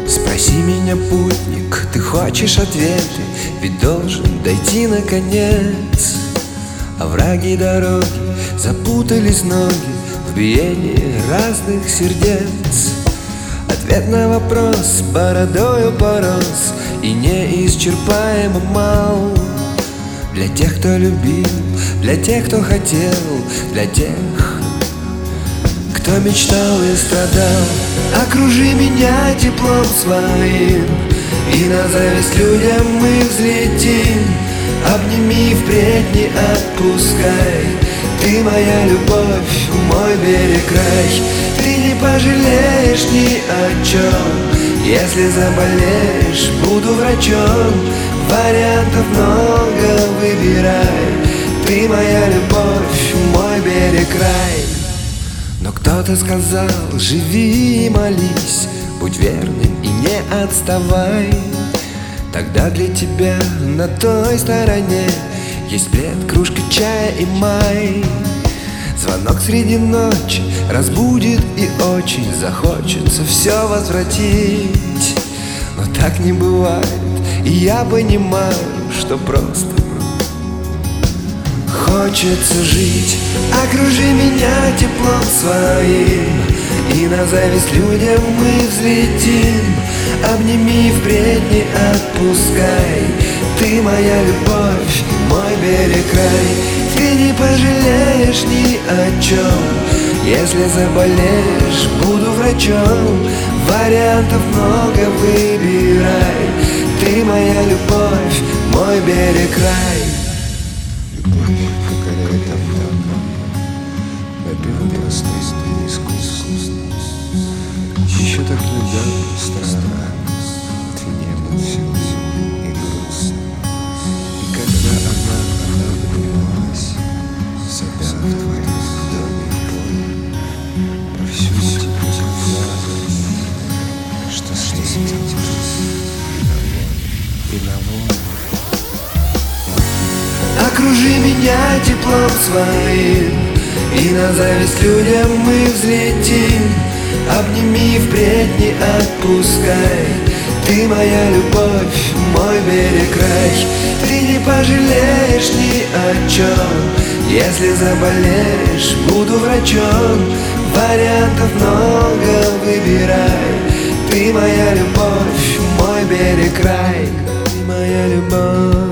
Спроси меня, путник, ты хочешь ответы, ведь должен дойти наконец. Овраги дороги, запутались ноги в биении разных сердец. Ответ на вопрос бородою порос и неисчерпаемо мал. Для тех, кто любил, для тех, кто хотел, для тех, кто мечтал и страдал. Окружи меня теплом своим, и на зависть людям мы взлетим. Обними, впредь не отпускай, ты моя любовь, мой берег рай. Ты не пожалеешь ни о чем, если заболеешь, буду врачом. Вариантов много, выбирай, ты моя любовь, мой берег рай. Но кто-то сказал, живи и молись, будь верным и не отставай. Тогда для тебя на той стороне есть плед, кружка чая и май. Звонок среди ночи разбудит и очень захочется все возвратить. Но так не бывает, и я понимаю, что просто хочется жить. Окружи меня теплом своим, и на зависть людям мы взлетим. Обними, впредь не отпускай, ты моя любовь, мой берег рай. Ты не пожалеешь ни о чем, если заболеешь, буду врачом. Вариантов много, выбирай, ты моя любовь, мой берег рай. Любовь покоряет давно, во-первых, простой искусство. Еще так недавно странно, ты не был силен и грустно. И когда она поднималась, запя в твоем доме в поле, повсюду тебе казалось, что встретилась и на воле. Окружи меня теплом своим, и на зависть людям мы взлетим. Обними, впредь не отпускай, ты моя любовь, мой берег рай. Ты не пожалеешь ни о чем, если заболеешь, буду врачом. Вариантов много, выбирай, ты моя любовь, мой берег рай. Ты моя любовь.